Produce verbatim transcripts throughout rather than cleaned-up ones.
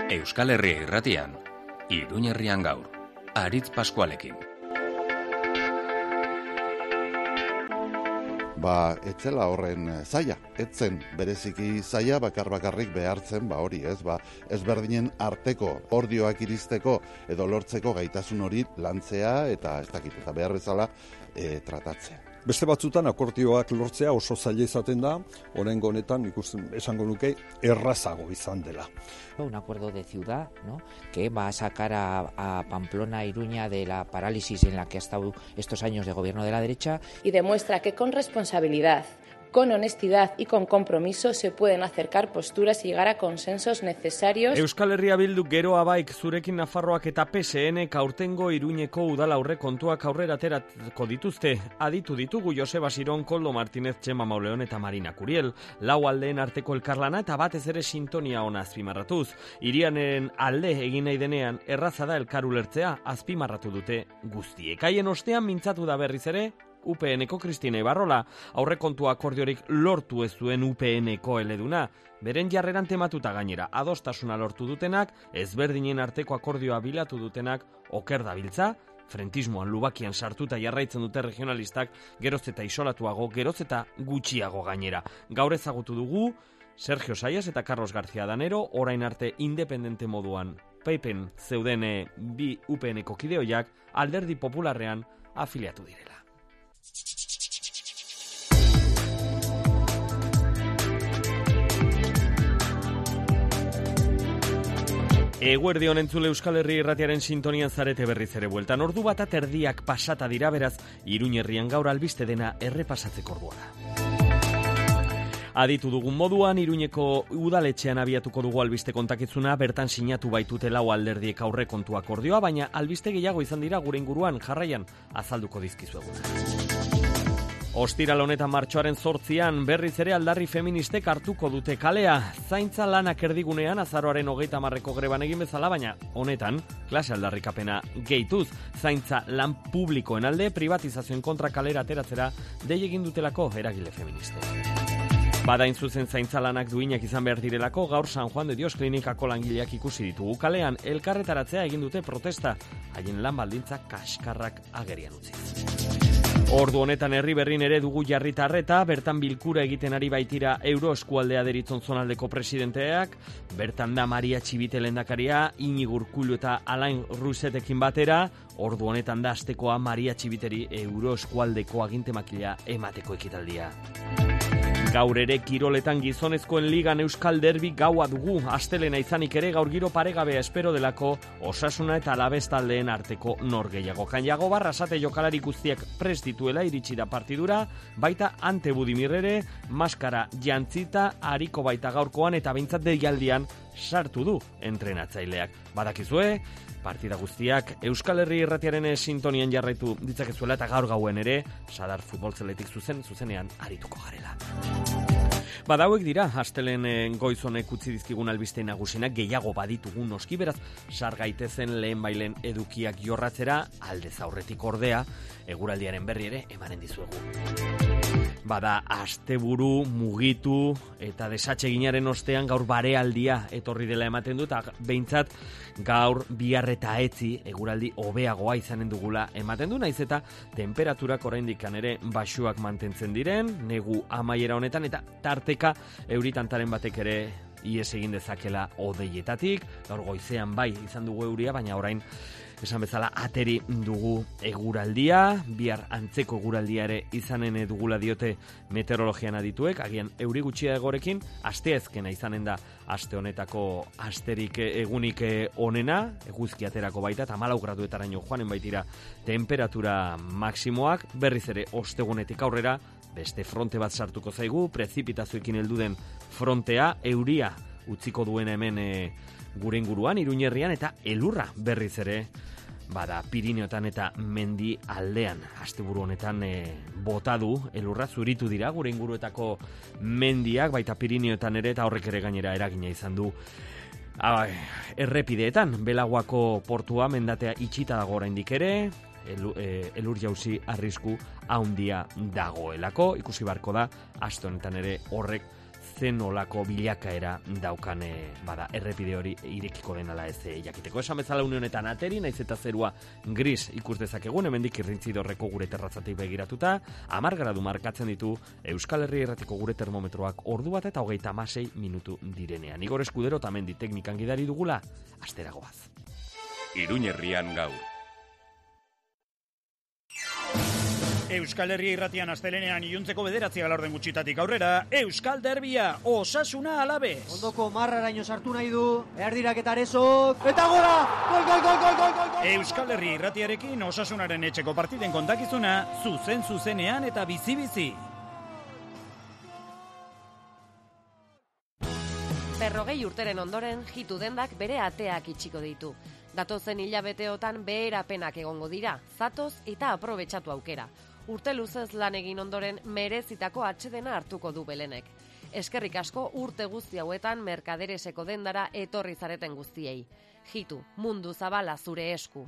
Euskal Herria Irratian, Iruña Herrian gaur, Aritz Paskualekin. Ba, etzela horren zaila, etzen bereziki zaila bakar-bakarrik behartzen, ba hori ez, ba ezberdinen arteko ordioak iristeko edo lortzeko gaitasun hori lantzea eta ez dakit eta behar bezala e, tratatzea. Beste batzutan akordioak lortzea oso zaila izaten da, oraingo honetan ikusten esango nuke errazago izan dela. Un acuerdo de ciudad, ¿no?, que va a sacar a, a Pamplona, Iruña de la parálisis en la que ha estado estos años de gobierno de la derecha. Y demuestra que con responsabilidad, con honestidad y con compromiso se pueden acercar posturas y llegar a consensos necesarios. Euskal Herria Bilduk gero abaik zurekin Nafarroak eta P S N aurtengo Iruñeko udala aurre kontuak aurrera aterako dituzte. Aditu ditugu Joseba Siron, Koldo Martínez, Txema Mauleon eta Marina Curiel. Lau aldeen arteko elkarlana eta batez ere sintonia ona azpimarratuz. Irianen alde egin nahi denean erraza da elkar ulertzea, azpimarratu dute guztiek. Haien ostean mintzatu da berriz ere U P N-ko Kristina Ibarrola, aurrekontu akordiorik lortu ez duen U P N-ko eleduna. Beren jarreran tematuta gainera, adostasuna lortu dutenak, ezberdinen arteko akordioa bilatu dutenak, oker dabiltza, frentismoan lubakian sartuta jarraitzen dute regionalistak, geroz eta isolatuago, geroz eta gutxiago gainera. Gaur ezagutu dugu, Sergio Sayas eta Carlos García Danero, orain arte independente moduan, peipen zeuden bi U P N-ko kideoiak, Alderdi Popularrean afiliatu direla. Eguerdi honen entzule Euskal Herri Irratiaren sintonian zarete berriz ere bueltan. Ordu bat aterdiak pasata dira, beraz, Iruña Herrian gaur albiste dena errepasatzeko ordua da. Aditu dugun moduan, Iruñeko udaletxean abiatuko dugu albiste kontakizuna, bertan sinatu baitute lau alderdiek aurrekontu akordioa, baina albiste gehiago izan dira gure inguruan, jarraian azalduko dizkizueguna. Ostiral honetan martxoaren zortzian berriz ere aldarri feministek hartuko dute kalea. Zaintza lanak erdigunean azaroaren hogeita hamarreko greban egin bezala, baina honetan klase aldarrikapena gehituz. Zaintza lan publikoen alde privatizazioen kontra kalera ateratzera dei egin dutelako eragile feministek. Badain zuzen zaintza lanak duinak izan behar direlako, gaur San Juan de Dios klinikako langileak ikusi ditugu kalean, elkarretaratzea egin dute protesta, haien lan baldintza kaskarrak agerian utzi. Ordu honetan herri berrin ere dugu jarritarreta, bertan bilkura egiten ari baitira Euro eskualdea deritzon zonaldeko presidenteak, bertan da Maria Txibite lehendakaria, Iñigo Urkullu eta Alain Rusetekin batera, ordu honetan da astekoa Maria Txibiteri Euro eskualdeko agintemakila emateko ekitaldia. Gaur ere kiroletan gizonezkoen ligan Euskal Derbi gaua dugu, astelena izanik ere gaur giro paregabea espero delako Osasuna eta Alavés taldeen arteko norgehiago. Kanjago Barrasate jokalari guztiak prest dituela iritsi da partidura, baita Ante Budimirrere, maskara jantzita, ariko baita gaurkoan eta behintzat deialdian sartu du entrenatzaileak. Badakizue, partida guztiak Euskal Herri Irratiaren sintonian jarraitu ditzakezuela eta gaur gauen ere Sadar futbolzeletik zuzen, zuzenean arituko garela. Badauek dira, astelen goiz honek utzi dizkigun albiste nagusinak, gehiago baditugun noski, beraz, sar gaitezen lehen bailen edukiak jorratzera, aldez aurretik ordea, eguraldiaren berri ere emanen dizuegu. Bada, asteburu, mugitu eta desatseginaren ostean gaur barealdia etorri dela ematen dut, behintzat gaur bihar eta etzi eguraldi hobeagoa izanen dugula ematen du, naiz eta temperaturak oraindik ere baxuak mantentzen diren, negu amaiera honetan eta tarteka euritantaren batek ere ies egin dezakela hodeietatik, gaur goizean bai izan dugu euria, baina orain esan bezala ateri dugu eguraldia, bihar antzeko eguraldia ere izanen dugula diote meteorologian adituek, agian euri gutxia egorekin, asteazkena izanen da aste honetako asterik egunik onena, eguzki aterako baita, eta hamalau graduetaraino joanen baitira temperatura maksimoak, berriz ere ostegunetik aurrera, beste fronte bat sartuko zaigu, prezipitazioekin heldu den frontea, euria utziko duena hemen e, gure inguruan, Iruña Herrian, eta elurra berriz ere, bada Pirineotan eta mendi aldean. Asteburu honetan e, bota du, elurra zuritu dira gure inguruetako mendiak, baita Pirineotan ere, eta horrek ere gainera eragina izan du. Ah, errepideetan, Belaguako portua mendatea itxita dago oraindik ere, elu, e, elur jauzi arrisku haundia dagoelako, ikusi barko da, aste honetan ere horrek zen olako bilakaera daukane bada errepide hori irekiko den ala ez jakiteko. Esan bezala une honetan ateri, naiz eta zerua gris ikus dezakegun, hemendik irrintzidorreko gure terrazatik begiratuta, hamar gradu markatzen ditu Euskal Herria Irratiko gure termometroak ordu bat eta hogeita hamasei minutu direnean. Igor Eskudero tamendi teknikan gidari dugula, asteragoaz. Iruña Herrian gaur. Euskal Herria Irratian astelenean iluntzeko bederatziak laurden gutxitatik aurrera, Euskal Derbia, Osasuna Alaves. Ondoko marraraino sartu nahi du, Erdirak eta Arezok, eta gora! Gol, gol, gol, gol, gol, gol, gol! Euskal Herria Irratiarekin Osasunaren etxeko partiden kontakizuna, zuzen zuzenean eta bizi-bizi. Berrogei urteren ondoren, jitu dendak bere ateak itxiko ditu. Datozen hilabeteotan beherapenak egongo dira, zatoz eta aprobetxatu aukera. Urte luzez lan egin ondoren merezitako atsedena hartuko du Belenek. Eskerrik asko urte guzti hauetan merkadereseko dendara etorri zareten guztiei. Jitu, mundu zabala zure esku.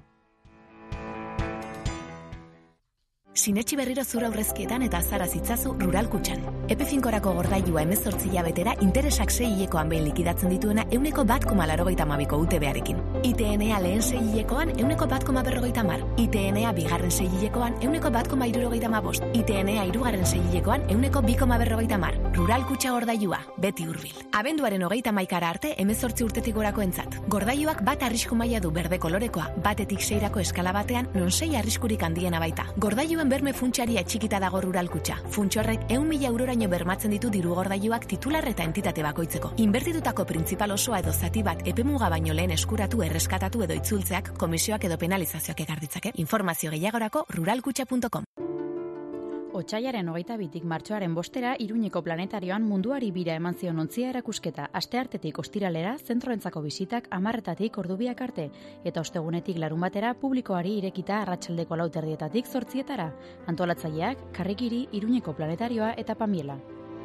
Sinetxi berriro zura aurrezkietan eta azara zitzazu Rural Kutxan. Epe finkorako gordailua hemezortzi hilabetera interesak sei hilekoan behin likidatzen dituena euneko bat koma laurogeita hamabiko U T B-arekin. I T N-a lehen sei hilekoan euneko bat koma berrogeita hamar. I T N-a bigarren sei hilekoan euneko bat koma hirurogeita hamabost. I T N-a hirugarren sei hilekoan euneko bi koma berrogeita hamar. Rural Kutxa gordailua, beti hurbil. Abenduaren hogeita hamaikara arte hemezortzi urtetik gorako entzat. Gordailuak bat arrisku maila du berde kolorekoa, batetik seirako eskala batean non sei arriskurik handiena baita. Gordailuen berme funtsaria txikita dago Rural Kutxa. Funtsa horrek ehun mila euroraino bermatzen ditu diru gordailuak titular eta entitate bakoitzeko. Inbertitutako printzipal osoa edo zati bat epemuga baino lehen eskuratu, erreskatatu edo itzultzeak komisioak edo penalizazioak ekar ditzake. Informazio gehiagorako ruralkutxa puntu com. Otsailaren hogeita bitik martxoaren bostera Iruñeko planetarioan munduari bira eman zion ontzia erakusketa. Asteartetik ostiralera zentroentzako bisitak hamarretatik ordubiak arte eta ostegunetik larun batera publikoari irekita arratsaldeko lau terdietatik zortzietara. Antolatzaileak Karrikiri, Iruñeko planetarioa eta Pamiela.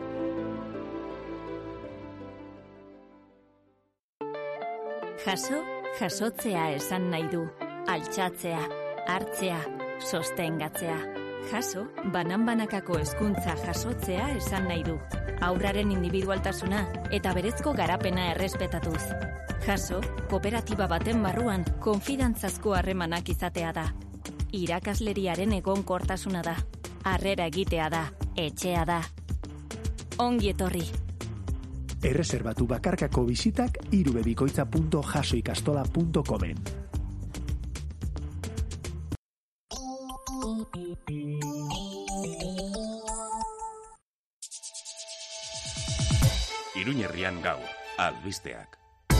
Jaso, jasotzea esan nahi du. Altxatzea, hartzea, sostengatzea. Jaso, banan-banakako hezkuntza jasotzea esan nahi du. Haurraren individualtasuna eta berezko garapena errespetatuz. Jaso, kooperatiba baten barruan konfidantzazko harremanak izatea da. Irakasleriaren egonkortasuna da. Harrera egitea da. Etxea da. Ongi etorri. Erreserbatu bakarkako bisitak irubebikoitza puntu jasoikastola puntu comen. Iruña Herrian gaur, albisteak.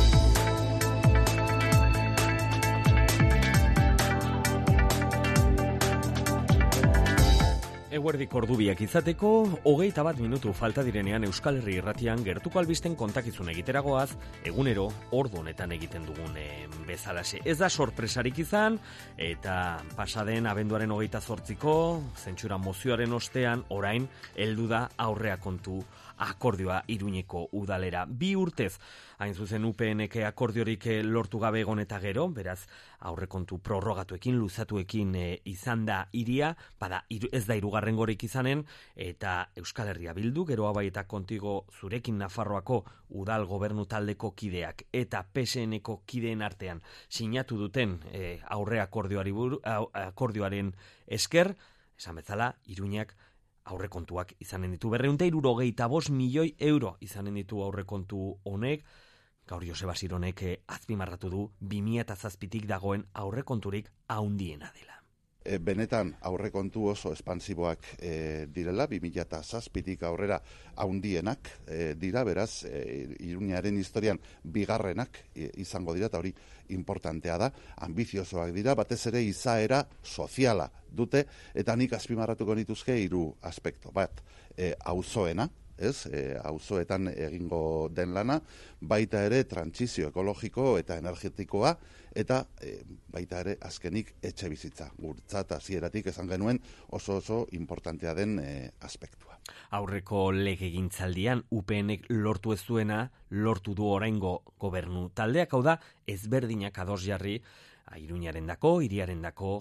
Eguerdik ordubiak izateko, hogeita bat minutu falta direnean Euskal Herri Irratian gertuko albisten kontakizun egiteragoaz, egunero ordu honetan egiten dugun bezalaxe. Ez da sorpresarik izan, eta pasaden abenduaren hogeita zortziko, zentsura mozioaren ostean, orain, heldu da aurrea kontu akordioa Iruñeko udalera. Bi urtez, hain zuzen U P N-ek akordiorik lortu gabe egon eta gero, beraz, aurrekontu prorrogatuekin, luzatuekin e, izan da iria, bada iru, ez da hirugarrengorik izanen, eta Euskal Herria Bildu, geroa bai eta kontigo zurekin Nafarroako udal gobernu taldeko kideak eta P S N-eko kideen artean sinatu duten e, aurre akordioari buru, akordioaren esker, esan bezala, Iruñak aurrekontuak izanen ditu berrehun eta hirurogeita bost milioi euro izanen ditu aurrekontu honek. Gaur Joseba Sironek azpimarratu du bi mila zazpitik dagoen aurrekonturik haundiena dela. E, benetan aurrekontu oso espansiboak e, direla, bi mila zazpitik aurrera haundienak e, dira, beraz, e, Iruñaren historian bigarrenak e, izango dira, eta hori importantea da, ambiziosoak dira, batez ere izaera soziala dute, eta nik azpimarratuko nituzke hiru aspekto. Bat, e, auzoena, ez, e, auzoetan egingo den lana, baita ere trantsizio ekologiko eta energetikoa, eta e, baita ere azkenik etxe bizitza. Guretzat hasieratik esan genuen oso oso importantea den e, aspektua. Aurreko legegintzaldian U P N-ek lortu ez duena, lortu du oraingo gobernu taldeak, hau da, ezberdinak ados jarri, Iruñarendako, hiriarendako,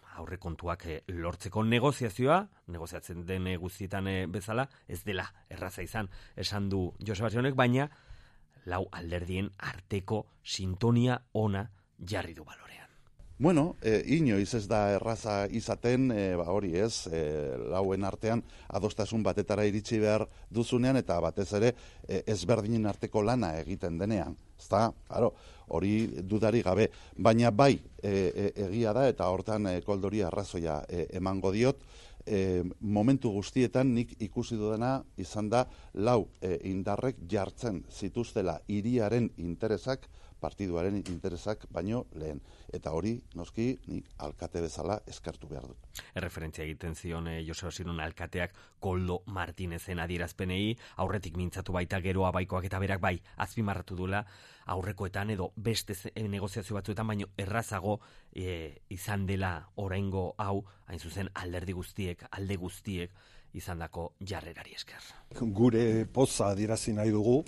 aurrekontuak e, lortzeko negoziazioa, negoziatzen den e, guztietan e, bezala, ez dela erraza izan, esan du Joseba Sionek, baina lau alderdien arteko sintonia ona jarri du balorean. Bueno, e, inoiz ez da erraza izaten, e, ba hori ez, e, lauen artean adostasun batetara iritsi behar duzunean, eta batez ere e, ezberdinen arteko lana egiten denean. Ezta, claro, hori dudari gabe, baina bai e, e, egia da, eta hortan e, Koldori arrazoia e, emango diot, e, momentu guztietan nik ikusi dudana izan da lau e, indarrek jartzen zituztela hiriaren interesak, partiduaren interesak baino lehen. Eta hori, noski, nik alkate bezala eskertu behar dut. Erreferentzia egiten zion eh, Joseba Zirun alkateak Koldo Martinezen adierazpenei, aurretik mintzatu baita geroa baikoak eta berak bai, azpimarratu duela aurrekoetan edo beste negoziazio batzuetan, baino errazago e, izan dela oraingo hau, hain zuzen alderdi guztiek, alde guztiek, izandako jarrerari esker. Gure poza adierazi nahi dugu,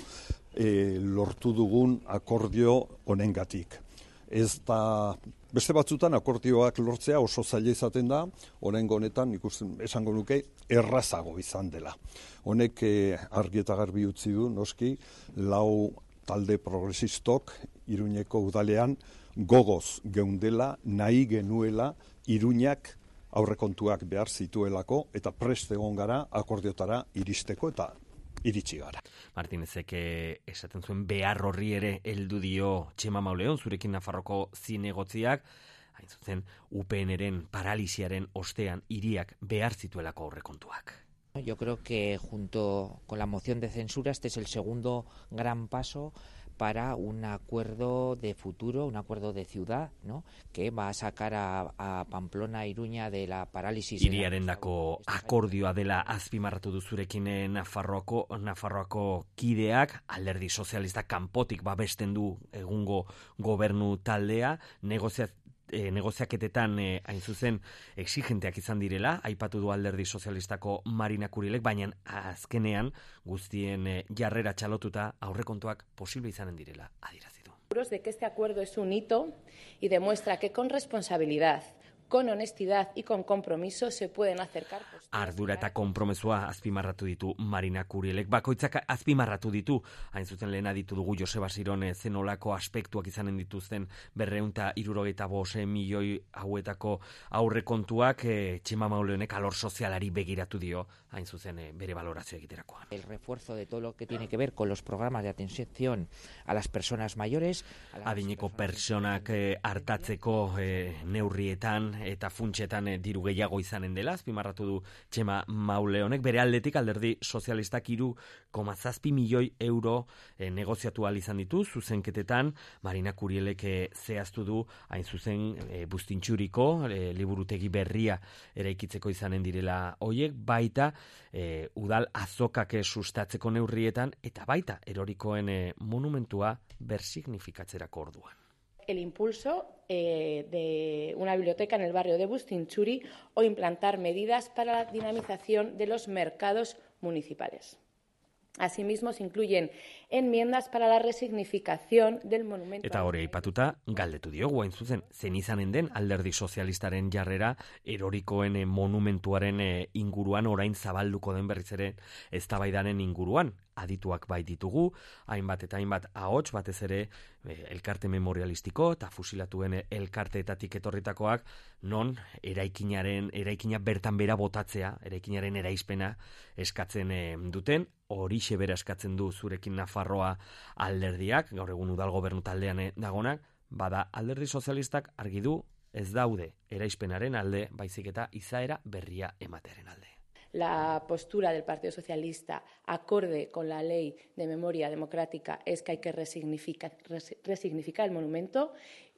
e, lortu dugun akordio honengatik. Ez da, beste batzutan akordioak lortzea oso zaila izaten da, oraingo honetan ikusten esango nuke errazago izan dela. Honek e, argi eta garbi utzi du, noski, lau talde progresistok Iruñeko udalean gogoz geundela, nahi genuela Iruñak aurrekontuak behar zituelako eta prest egon gara akordiotara iristeko eta iritsi gara. Martinezek esaten zuen behar horri ere heldu dio Txema Mauleon, zurekin Nafarroko zinegotziak, hain zuzen U P N-ren paralisiaren ostean hiriak behar zituelako aurrekontuak. Yo creo que junto con la moción de censura este es el segundo gran paso para un acuerdo de futuro, un acuerdo de ciudad, ¿no? Que va a sacar a, a Pamplona, Iruña de la parálisis. Hiriarendako akordioa dela azpimarratu duzurekin Nafarroako, Nafarroako kideak, alderdi sozialistak kanpotik babesten du egungo gobernu taldea, negoziat E, negoziaketetan e, hain zuzen exigenteak izan direla, aipatu du alderdi sozialistako Marina Kurilek, baina azkenean guztien e, jarrera txalotuta aurrekontuak posible izanen direla adierazi du. De que este acuerdo es un hito y demuestra que con responsabilidad, con honestidad y con compromiso se pueden acercar. Ardura eta konpromesua azpimarratu ditu Marina Kurielek. Bakoitzak azpimarratu ditu, hain zuzen lehena ditu dugu Joseba Ziron zenolako aspektuak izanen dituzten berreunta irurogeita bose milioi hauetako aurrekontuak, e, Txema Mauleonek alor sozialari begiratu dio, hain zuzen e, bere valorazio egiterakoan. El refuerzo de todo lo que tiene que ver con los programas de atención a las personas mayores. Adineko personak e, hartatzeko e, neurrietan eta funtsetan e, diru gehiago izanen dela, azpimarratu du Txema Mauleonek, bere aldetik alderdi sozialistak hiru koma zazpi milioi euro e, negoziatu ahal izan ditu, zuzenketetan Marina Kurielek e, zehaztu du, hain zuzen e, Bustintxuriko e, liburutegi berria eraikitzeko izanen direla hoiek, baita e, udal azokak sustatzeko neurrietan, eta baita erorikoen e, monumentua bersignifikatzerako orduan. El impulso eh, de una biblioteca en el barrio de Bustintxuri o implantar medidas para la dinamización de los mercados municipales. Asimismo, se incluyen enmiendas para la resignificación del monumento. Eta hori aipatuta, galdetu diogu hain zuzen, zen izanen den alderdi sozialistaren jarrera erorikoen monumentuaren inguruan orain zabalduko den berriz ere eztabaidaren inguruan. Adituak bai ditugu, hainbat eta hainbat ahots, batez ere elkarte memorialistiko eta fusilatuen elkarteetatik etorritakoak, non eraikinaren, eraikina bertan bera botatzea, eraikinaren eraizpena eskatzen duten, horixe bera eskatzen du zurekin Nafarroa alderdiak, gaur egun udal gobernu taldean dagonak, bada alderdi sozialistak argi du ez daude eraizpenaren alde, baizik eta izaera berria ematearen alde. La postura del Partido Socialista, acorde con la ley de memoria democrática, es que hay que resignificar, resignificar el monumento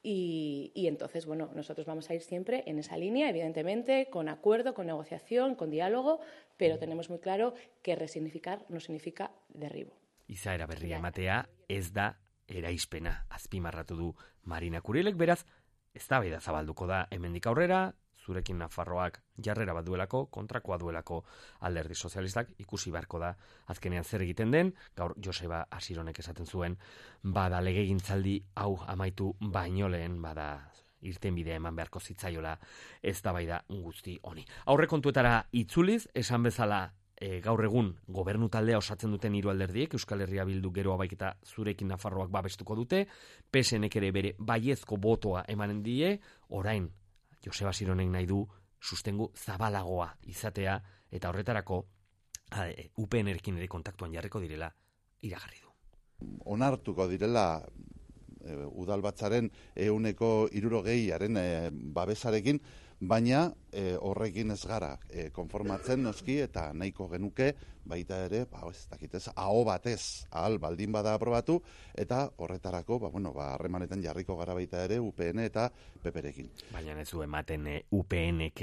y, y entonces, bueno, nosotros vamos a ir siempre en esa línea, evidentemente, con acuerdo, con negociación, con diálogo, pero tenemos muy claro que resignificar no significa derribo. Izaera berria ematea ez da eraizpena, azpimarratu du Marina Kurielek, beraz, eztabaida zabalduko da hemendik aurrera, zurekin Nafarroak jarrera bat duelako, kontrakoa duelako alderdi sozialistak, ikusi beharko da azkenean zer egiten den, gaur Joseba Asironek esaten zuen, bada legegintzaldi hau amaitu baino lehen, bada irtenbidea eman beharko zitzaiola eztabaida guzti honi. Aurrekontuetara itzuliz, esan bezala E, gaur egun gobernu taldea osatzen duten hiru alderdiek Euskal Herria Bildu gero abaiketa zurekin Nafarroak babestuko dute, P S Nek ere bere baiezko botoa emanen die, orain Joseba Sironek nahi du sustengu zabalagoa izatea eta horretarako U P N-erekin ere kontaktuan jarriko direla iragarri du. Onartuko direla e, udalbatzaren ehuneko hirurogeiaren e, babesarekin, baina e, horrekin ez gara e, konformatzen noski eta nahiko genuke baita ere, ba, ez dakitez, aho batez ahal baldin bada aprobatu eta horretarako, ba, bueno, ba, harremanetan jarriko gara baita ere U P N eta P P-rekin. Baina ez du ematen e, U P N-ek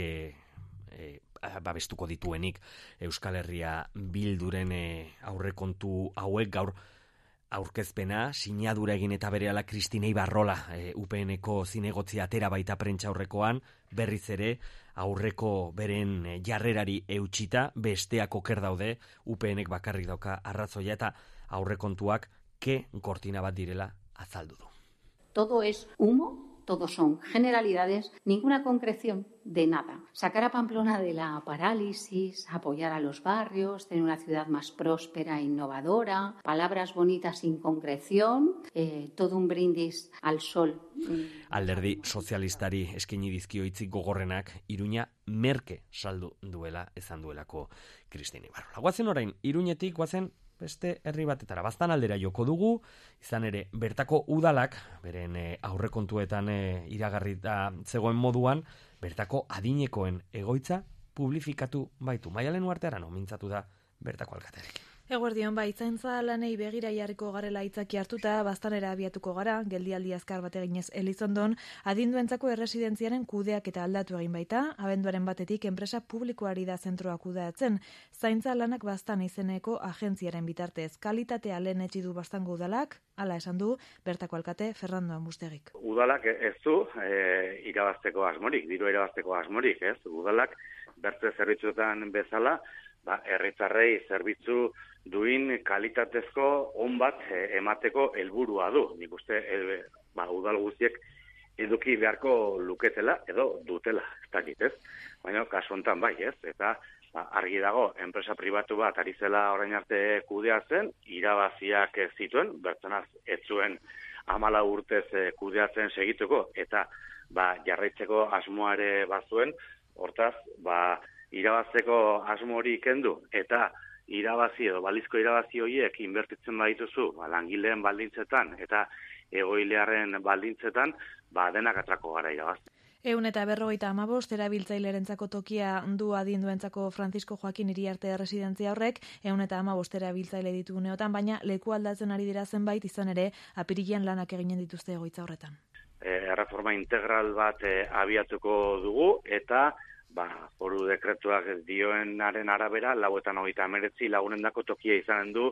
e, babestuko dituenik Euskal Herria Bilduren e, aurrekontu hauek gaur aurkezpena, sinadura egin eta berehala Kristina Ibarrola e, U P N-eko zinegotzia atera baita prentsa aurrekoan, berriz ere aurreko beren e, jarrerari eutxita, besteak oker daude, U P N-ek bakarrik dauka arrazoia eta aurrekontuak ke kortina bat direla azaldu du. Todo es humo. Todo son generalidades, ninguna concreción de nada. Sacar a Pamplona de la parálisis, apoyar a los barrios, tener una ciudad más próspera e innovadora, palabras bonitas sin concreción, eh, todo un brindis al sol. Alderdi sozialistari eskaini dizkio hitzik gogorrenak Iruña merke saldu duela ezan duelako Kristina Ibarrola. Goazen orain, Iruñetik goazen beste herri batetara, Baztan aldera joko dugu, izan ere bertako udalak, beren e, aurrekontuetan e, iragarrita zegoen moduan, bertako adinekoen egoitza publifikatu baitu. Maialen Uartearan omintzatu da bertako alkatearekin. Eguerdion, bai, zaintza lanei begira jarriko garela hitzaki hartuta, Baztanera abiatuko gara, geldialdi azkar bat eginez Elizondon, adinduentzako erresidentziaren kudeak eta aldatu egin baita, abenduaren batetik enpresa publikoari da zentroa kudeatzen, zaintza lanak Baztan izeneko agentziaren bitartez, kalitatea lehen etxi du Baztango udalak, hala esan du, bertako alkate Fernando Ambustegik. Udalak ez du e, irabazteko asmorik, diru irabazteko asmorik, ez? Udalak bertze zerbitzuetan bezala, ba, herritarrei zerbitzu duin kalitatezko on bat e, emateko helburua du. Nik uste e, ba, udal guztiek eduki beharko luketela edo dutela, ez dakit, ez? Baina kasu honetan bai, ez? Eta ba, argi dago, enpresa pribatu bat ari zela orain arte kudeatzen, irabaziak zituen, bertanaz ez zuen hamala urtez e, kudeatzen segituko, eta ba, jarraitzeko asmoare bazuen, hortaz, ba, irabazteko asmo hori kendu, eta irabazi edo balizko irabazi horiek inbertitzen badituzu, ba, langileen baldintzetan eta egoilearen baldintzetan, ba, denak atrako gara irabazten. Ehun eta berrogeita hamabost erabiltzailerentzako tokia du adinduentzako Francisco Joaquin Iriarte residentzia horrek, ehun eta hamabost erabiltzaile ditu uneotan, baina leku aldatzen ari dira zenbait izan ere apirilean lanak eginen dituzte egoitza horretan. E, reforma integral bat e, abiatuko dugu eta ba, foru dekretuak dioenaren arabera, lauetan hogeita hemeretzi lagunendako tokia izanen du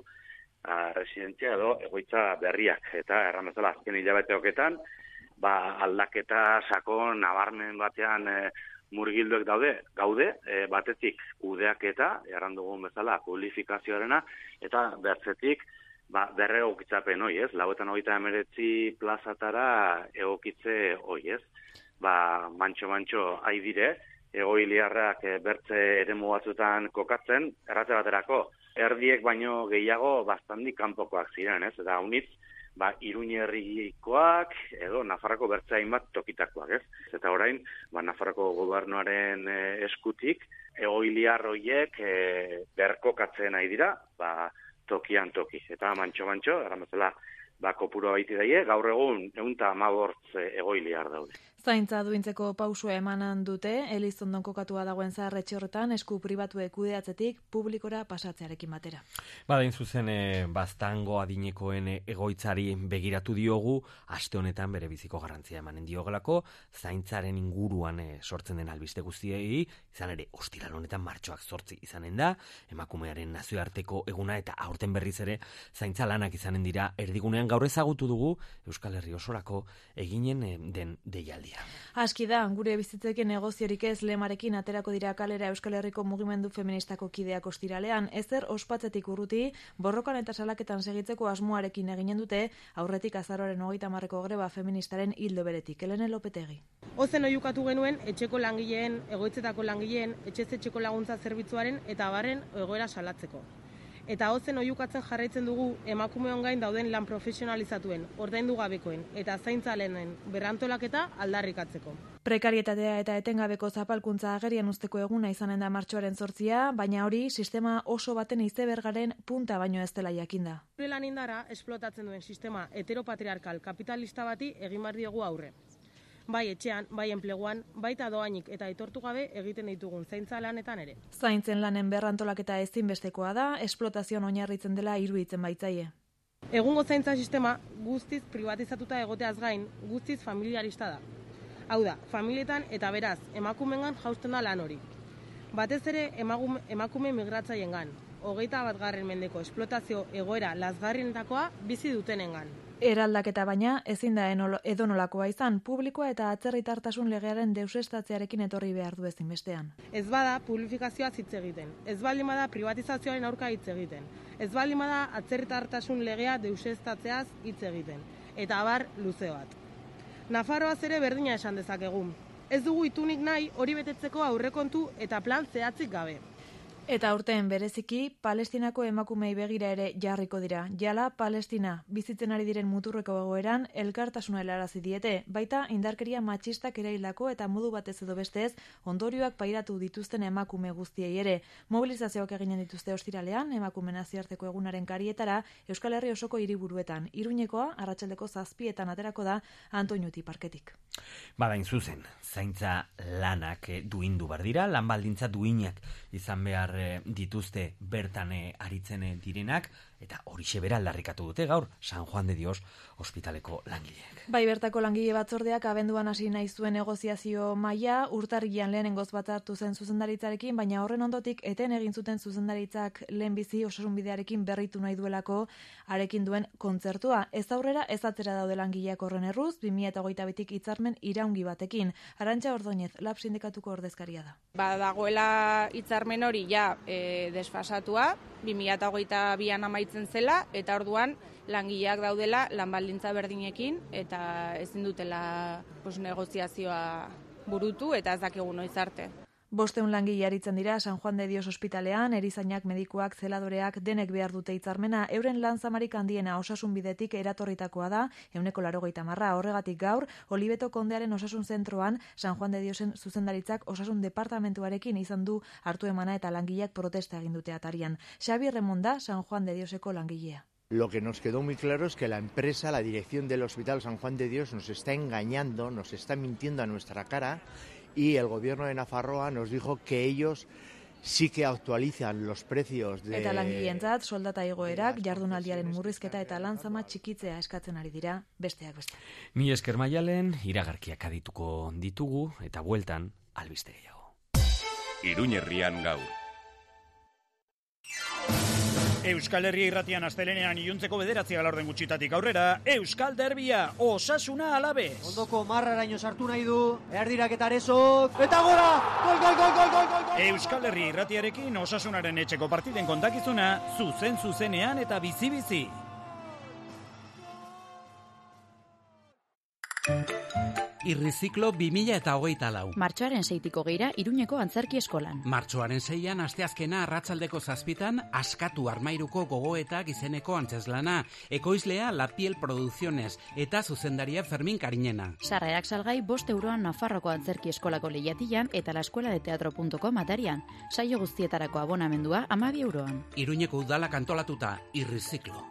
a, residentzia edo egoitza berriak. Eta erran bezala azken hilabeteoketan, ba, aldaketa sakon nabarmen batean e, murgilduek daude, gaude, e, batetik kudeaketa, erran dugun bezala, publifikazioarena, eta bertzetik, ba, berre egokitzapen hoi, ez? Lauetan hogeita hemeretzi plazatara egokitze hoi, ez? Ba, mantxo-mantxo haidire, egoiliarrak e, bertze eremu batzutan kokatzen, errate baterako, erdiek baino gehiago bastandik kanpokoak ziren, ez? Eta unitz, ba, Iruñerrikoak edo Nafarroko bertze hainbat tokitakoak, ez? Eta orain, ba, Nafarroko gobernuaren e, eskutik, egoiliar horiek e, berkokatzen nahi dira, ba, tokian toki. Eta mantxo-mantxo, erramezela, ba, kopuro baiti daie, gaur egun ehun eta hamabortz egoiliar daude. Zaintza duintzeko pausua emanan dute, Elizondon kokatua dagoen zaharretxe horretan, esku pribatuek kudeatzetik publikora pasatzearekin batera. Badain zuzen, e, Baztango adinekoen egoitzari begiratu diogu, aste honetan bere biziko garrantzia emanen diogelako, zaintzaren inguruan e, sortzen den albiste guztiei, izan ere, ostiral honetan martxoak zortzi izanen da, emakumearen nazioarteko eguna eta aurten berriz ere, zaintza lanak izanen dira erdigunean gaur ezagutu dugu Euskal Herri osorako eginen den deialdia. Aski da, gure bizitzekin negoziorik ez lemarekin aterako dira kalera Euskal Herriko mugimendu feministako kideak ostiralean, ezer ospatzetik urruti, borrokan eta salaketan segitzeko asmoarekin eginen dute, aurretik azaroaren hogeita hamarreko greba feministaren hildo beretik. Elene Lopetegi. Ozen oiukatu genuen etxeko langileen, egoitzetako langileen, etxez etxeko laguntza zerbitzuaren eta barren egoera salatzeko. Eta ozen oiukatzen jarraitzen dugu emakumeon gain dauden lan profesionalizatuen, ordaindu gabekoen eta zaintzalenen berrantolaketa aldarrikatzeko. Prekarietatea eta etengabeko zapalkuntza agerian usteko eguna izanen da martxoaren zortzia, baina hori sistema oso baten izebergaren punta baino ez dela jakinda. Gure lan indara esplotatzen duen sistema heteropatriarkal kapitalista bati egin behar diegu aurre. Bai etxean, bai enpleguan, baita doainik eta aitortu gabe egiten ditugun zaintza lanetan ere. Zaintzen lanen berrantolaketa ezinbestekoa da, esplotazioan oinarritzen dela iruditzen baitzaie. Egungo zaintza sistema guztiz privatizatuta egoteaz gain, guztiz familiarista da. Hau da, familietan eta beraz, emakumengan jausten da lan hori. Batez ere emakume, emakume migratzaien hogeita bat garren mendeko esplotazio egoera lazgarrienetakoa bizi dutenengan. Eraldaketa baina ezin da edonolakoa izan, publikoa eta atzerritartasun legearen deuseztatzearekin etorri behar du ezinbestean. Ez bada publifikazioa hitz egiten, ez baldin bada privatizazioaren aurka hitz egiten, ez baldin bada atzerritartasun legea deuseztatzeaz hitz egiten, eta abar luze bat. Nafarroaz ere berdina esan dezakegu. Ez dugu itunik nahi hori betetzeko aurrekontu eta plan zehatzik gabe. Eta urtean bereziki, Palestinako emakumei begira ere jarriko dira. Jala, Palestina, bizitzen ari diren muturreko egoeran, elkartasuna helarazi diete, baita indarkeria matxistak eraildako eta modu batez edo bestez, ondorioak pairatu dituzten emakume guztiei ere. Mobilizazioak eginen dituzte ostiralean, emakume nazioarteko egunaren karietara, Euskal Herri osoko hiriburuetan. Iruñekoa, arratsaldeko zazpietan aterako da, Antoñuti parketik. Badain zuzen, zaintza lanak duindu bar dira, lan baldintza duinak izan behar dituzte bertan aritzen direnak, eta horixe bera aldarrikatu dute gaur San Juan de Dios ospitaleko langileak. Bai, bertako langile batzordeak abenduan hasi nahi zuen negoziazio maila, urtarrilean lehenengoz batzartu zen zuzendaritzarekin, baina horren ondotik eten egin zuten zuzendaritzak lehenbizi osasunbidearekin berritu nahi duelako arekin duen kontzertua. Ez aurrera ez atzera daude langileak horren erruz, bi mila hogeita bitik hitzarmen iraungi batekin. Arantxa Ordoñez, Lab sindikatuko ordezkaria da. Ba, dagoela hitzarmen hori ja e, desfasatua, bi mila hogeita bian amaitzen zela, eta orduan langileak daudela lan baldintza berdinekin, eta ezin dutela pues, negoziazioa burutu, eta ez dakigu noiz arte. Bosteun langile aritzen dira San Juan de Dios ospitalean, erizainak, medikuak, zeladoreak denek behar dute hitzarmena, euren lan zamarik handiena osasun bidetik eratorritakoa da, euneko larogeita marra, horregatik gaur, Olibeto kondearen osasun zentroan, San Juan de Diosen zuzendaritzak osasun departamentuarekin izan du hartu emana eta langileak protesta egin dute atarian. Xabi Remonda, San Juan de Dioseko langilea. Lo que nos quedó muy claro es que la empresa, la dirección del Hospital San Juan de Dios, nos está engañando, nos está mintiendo a nuestra cara, y el gobierno de Nafarroa nos dijo que ellos sí que actualizan los precios de... Eta langileentzat soldata igoerak, jardunaldiaren murrizketa eta lanzama txikitzea eskatzen ari dira, besteak beste. Mi esker Maialen, iragarkiak adituko ditugu, eta bueltan, albiste gehiago. Iruñerrian gaur. Euskal Herria irratian astelenean iluntzeko bederatziak laurden gutxitatik aurrera, Euskal Derbia, Osasuna Alabez. Ondoko marraraino sartu nahi du, erdirak eta arezok, eta gora! Gol, gol, gol, gol, gol, gol! Euskal Herria irratiarekin Osasunaren etxeko partiden kontakizuna, zuzen zuzenean eta bizi-bizi. Irriziklo bi mila hogeita lau. Martxoaren seitiko geira Iruñeko Antzerki Eskolan. Martxoaren seian asteazkena arratsaldeko zazpitan Askatu Armairuko gogoetak izeneko antzeslana. Ekoizlea La Piel Producciones eta zuzendaria Fermin Karinena. Sarrerak salgai bost euroan Nafarroko Antzerki Eskolako lehiatilan eta la escuela de teatro punto com atarian. Saio guztietarako abonamendua hamabi euroan. Iruñeko udalak antolatuta Irriziklo.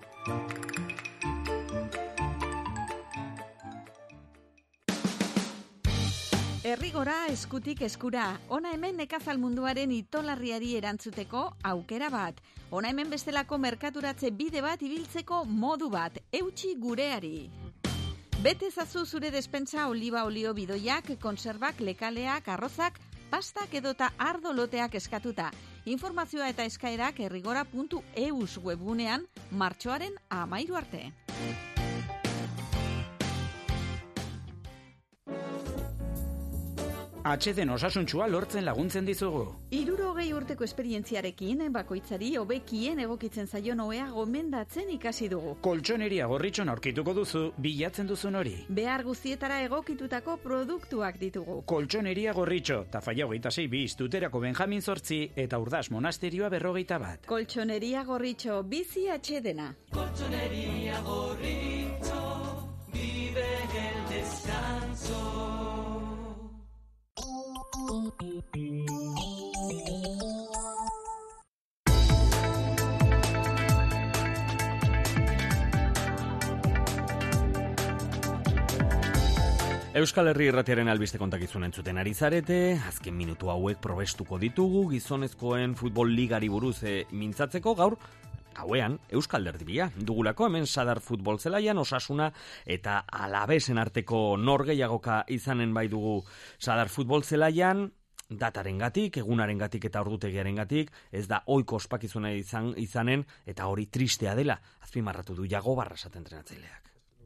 Errigora eskutik eskura, ona hemen nekazal munduaren itolarriari erantzuteko aukera bat. Ona hemen bestelako merkaturatze bide bat ibiltzeko modu bat, eutsi gureari. Bete zazu zure despensa oliba olio bidoiak, konserbak, lekaleak, arrozak, pastak edota ardo loteak eskatuta. Informazioa eta eskaerak errigora puntu eus webunean martxoaren amairu arte. atxeden osasuntsua lortzen laguntzen dizugu. Hirurogei urteko esperientziarekin, bakoitzari hobekien egokitzen zaion ohea gomendatzen ikasi dugu. Koltxoneria Gorritxon aurkituko duzu bilatzen duzun hori. Behar guztietara egokitutako produktuak ditugu. Koltxoneria Gorritxo, Tafaia hogeita sei bi, Tuterako Benjamin zortzi eta Urdas Monasterioa berrogeita bat. Koltxoneria Gorritxo, bizi atxedena. Colchonería Gorritxo, vive el descanso. Euskal Herri Irratiaren albiste kontakizun entzuten ari zarete, azken minutu hauek probestuko ditugu gizonezkoen futbol ligari buruz e, mintzatzeko gaur, hauean Euskal Derbia dugulako hemen Sadar futbol zelaian Osasuna eta Alabesen arteko norgehiagoka izanen bai dugu Sadar futbol zelaian, datarengatik, egunarengatik eta ordutegiarengatik, ez da ohiko ospakizuna izan, izanen eta hori tristea dela, azpimarratu du Jago Barrasat entrenatzaileak.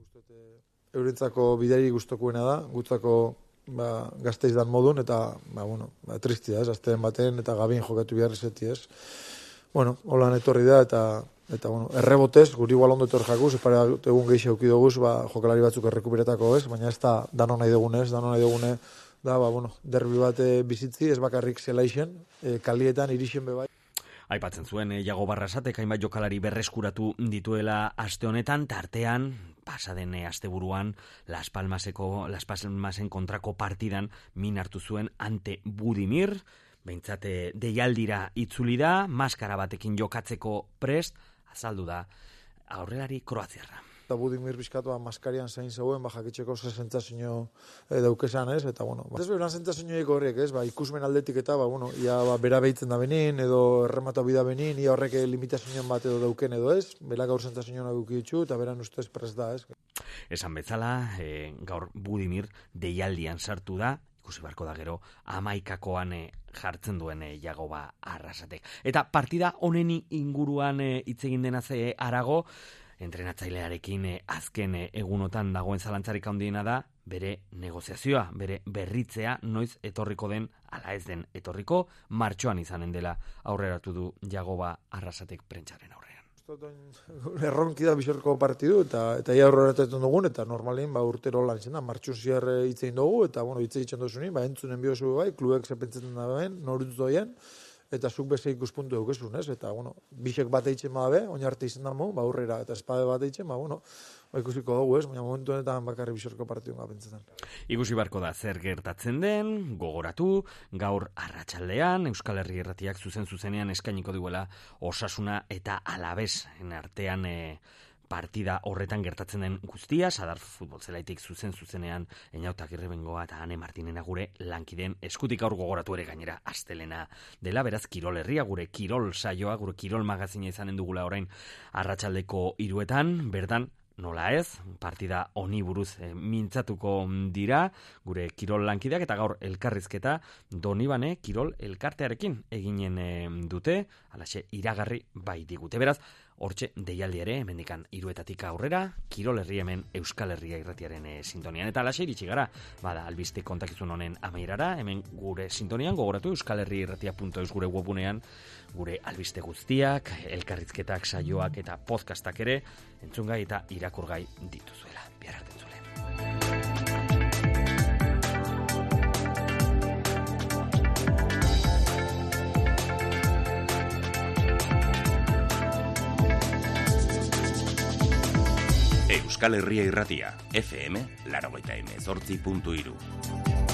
Eurentzako bidari gustokoena da, gutzako ba, gazteiz dan modun, eta ba, bueno, ba, tristia ez, azten baten eta gabin jokatu behar izeti ez. Bueno, holan etorri da, eta, eta bueno, errebotez, guri igual ondo etorri jakuz, epare egun gehi xeuki duguz, ba, jokalari batzuk errekuperetako ez, baina ez da dano nahi dugunez, dano nahi dugune, da, ba, bueno, derbi bat e, bizitzi, ez bakarrik zela isen, e, kalietan irixen bebai. Aipatzen zuen, eh, Jago Barrasatek hainbat jokalari berreskuratu dituela aste honetan, tartean, pasaden asteburuan Las Palmaseko, Las Palmasen kontrako partidan min hartu zuen ante Budimir, behintzate deialdira itzuli da, maskara batekin jokatzeko prest, azaldu da aurrelari kroaziarra. Eta Budimir bizkatua maskarian zain zegoen, ba, jakitxeko ze sentzazio e, daukesan, ez? Eta, bueno, ba, ez beran sentzazioek horrek, ez? Ba, ikusmen aldetik eta, ba, bueno, ia ba, bera behitzen da benin, edo erremata bida benin, ia horrek limitazioen bat edo dauken edo ez, bela gaur sentzazioen aguki ditxu, eta beran ustez prest da, ez? Esan bezala, e, gaur Budimir deialdian sartu da, ikusi barko da gero, amaikakoan e, jartzen duen e, Jagoba Arrasatek. Eta partida honeni inguruan hitz egin dena ze arago, entrenatzailearekin e, azken e, egunotan dagoen zalantzarik handiena da, bere negoziazioa, bere berritzea, noiz etorriko den, ala ez den etorriko, martxoan izanen dela aurreratu du Jagoba Arrasatek prentsaren aurrean. Erronki da bizorko partidu, eta eta ia aurreratzen dugun, eta normalin ba, urtero lan zen da, martxun ziar hitz egin dugu, eta bueno, hitz egiten duzunin, ba, entzunen biozu bai, klubek zepentzen da ben, norutuz doien, eta zuk beste ikuspuntu dukezun, ez? Eta, bueno, bisek bat eitzen badabe, oin arte izan damu, ba, aurrera, eta espade bat eitzen, ba, bueno, ba, ikusiko dugu, ez? Baina momentu honetan bakarri bisorko partidun gapentzetan. Ikusi barko da zer gertatzen den, gogoratu, gaur arratsaldean Euskal Herri Irratiak zuzen zuzenean eskainiko duela Osasuna eta Alabesen artean e, partida horretan gertatzen den guztia, Sadar futbol zelaitik zuzen zuzenean Eñautak Irrebengoa eta Ane Martinena gure lankideen eskutik aur gogoratu ere gainera astelena dela, beraz Kirol Herria gure Kirol saioa, gure Kirol magazina izanen dugula orain arratsaldeko hiruetan, bertan nola ez, partida honi buruz e, mintzatuko dira gure Kirol lankideak eta gaur elkarrizketa Donibane Kirol elkartearekin eginen e, dute, alaxe iragarri bai digute. Beraz, hortxe deialdi ere, hemendikan hiruetatik aurrera, Kirol Herri hemen Euskal Herria Irratiaren e, sintonian. Eta alaxe iritsi gara, bada albiste kontakizun honen amaierara, hemen gure sintonian gogoratu Euskal Herri Irratia punto eus gure webunean, gure albiste guztiak, elkarrizketak, saioak eta podcastak ere, entzungai eta irakurgai dituzuela. Bihar arte entzule. Euskal Herria Irratia, F M, laurogeita hemezortzi puntu hiru.